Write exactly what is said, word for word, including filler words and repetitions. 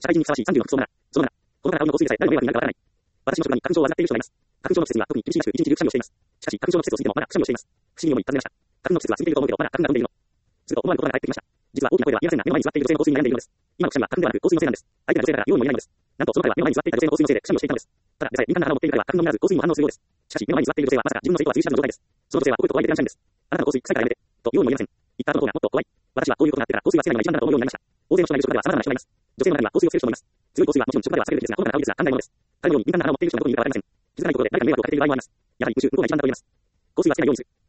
社会人にふさわしいさんじゅうの服装なら、そのなら、この方の香水でさえ誰の迷惑になるかわからない。私の職場に花粉症を患っている人がいます。花粉症の季節には特に厳しいらしく一日中くしゃみをしています。しかし、花粉症の季節を過ぎてもまだくしゃみをしています。不思議に思い尋ねました。花粉の季節は過ぎていると思うけど、まだ花粉が飛んでいるの。すると思わぬことが返ってきました。実は大きな声では言いませんが、目の前に座っている女性の香水に悩んでいるのです。今のくしゃみは花粉ではなく香水のせいなんです。相手が女性だから用意もいないのです。なんとその彼は目の前に座っていた女性の香水のせいでくしゃみをしていたのです。ただでさえ敏感な鼻を持っている彼は花粉のみならず香水にも反応するようです。しかし目の前に座っている女性はまさか自分の成功は注意したの状態です。その女性は怒ると怖いベテラン社員です。あなたの香水臭いからやめて、と用意も言えません。言った後の方がもっと怖い。私はこういうことがあってから香水はつけないのが一番だと思うようになりました。大勢の人がいる職場では様々な人がいます。女性の中には香水をつける人もいます。強い香水はもちろん職場では避けるべきですが、好まな香りですが、寛大なものです。彼のように敏感な鼻を持っている人がどこにいるかわかりません。気づかないことで誰かに迷惑をかけている場合もあります。やはり宇宙、向こうが一番だと言えます。香水はつけないようにする。